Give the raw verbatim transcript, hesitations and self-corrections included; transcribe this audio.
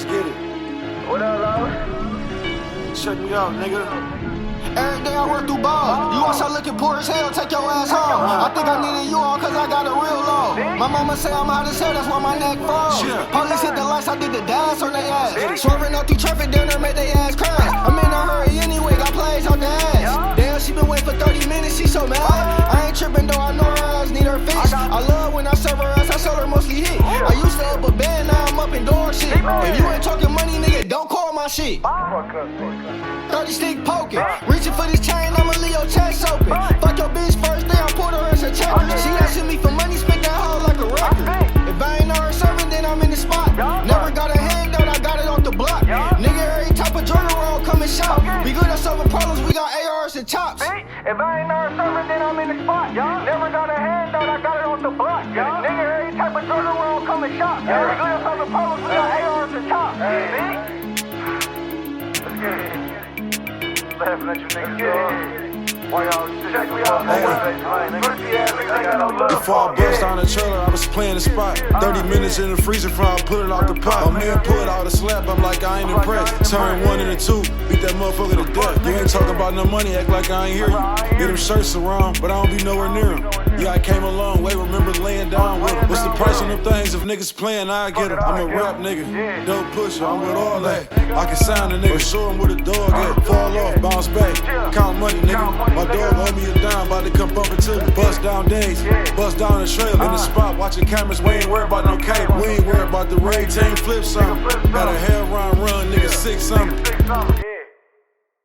get it. What up, Love? Check me out, nigga. Every day I run through balls. You outside looking poor as hell, take your ass home. I think I needed you all cause I got a real low. My mama say I'm hot as hell, that's why my neck froze. Police hit the lights, I did the dance on their ass. Swerving up through traffic, down there made they ass crash. I'm in a hurry anyway, got plays out the ass. Damn, she been waiting for thirty minutes, she so mad. I ain't tripping though, I know her ass need her fix. I love when I serve her ass, I sold her mostly hit. I used to up a band, now I'm up in door shit. If you ain't talking money, nigga, don't call my shit. thirty stick poking, reaching for this chain, I'ma leave your chest open. Fuck your bitch first, then I pulled her as a check. She asking me for money, spent that hoe like a record. If I ain't know her serving, then I'm in the spot. Never got a hand out, I got it off the block. Nigga, every type of drug roll come and shop. We good at solving problems, we got A Rs and chops. If I ain't know her serving, then I'm in the spot. Never got a hand out, I got it off the block. Nigga, every type of drug roll come and shop. We good at solving problems, we got A Rs and chops. Let's get it. Laughing at you niggas, dog. Why y'all check me out? Before I bust on the trailer, I was playing the spot. thirty minutes in the freezer before I put it out the pot. My man pulled out a slap, I'm like, I ain't impressed. Turn one into two, beat that motherfucker to death. You ain't talking about no money, act like I ain't hear you. Get them shirts around, but I don't be nowhere near them. Yeah, I came a long way, remember laying down with them. What's the price on them things? If niggas playing, I get them. I'm a rap nigga, dope pusher, I'm with all that. I can sign a nigga, show him where the dog at. Fall off, bounce back, count money, nigga. My dog owe me a dime, about to come bump into me. Bust down days, bust down the trailer in the spot, watching cameras. We ain't worried about no cable, we ain't worried about the raid team flip something. Got a hell run, run, nigga, six something.